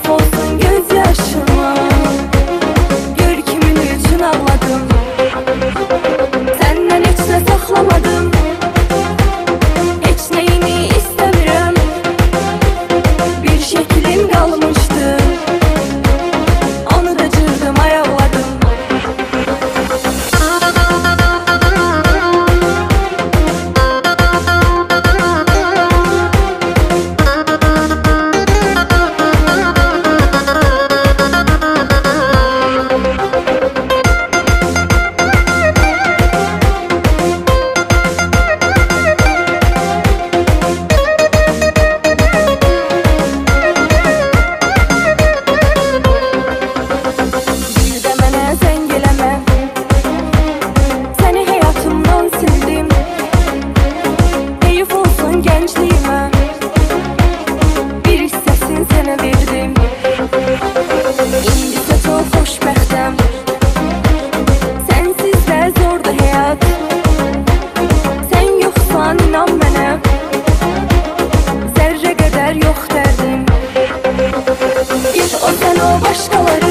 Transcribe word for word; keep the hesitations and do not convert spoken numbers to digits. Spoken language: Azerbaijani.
Heyf olsun göz yaşıma, gör kimin üçün ağladım. Səndən heç nə saxlamadım, heç neyini istəmirəm. Bir şəklim qalmışdı, onu da cırdım, ayaqladım. Gəncliyimə bir hissəsini sənə verdim. İndisə çox xoşbəxtəm, sənsiz də zordur həyat. Sən yoxsan inan mənə, zərrə qədər yox dərdim. Bir o sən o başqaları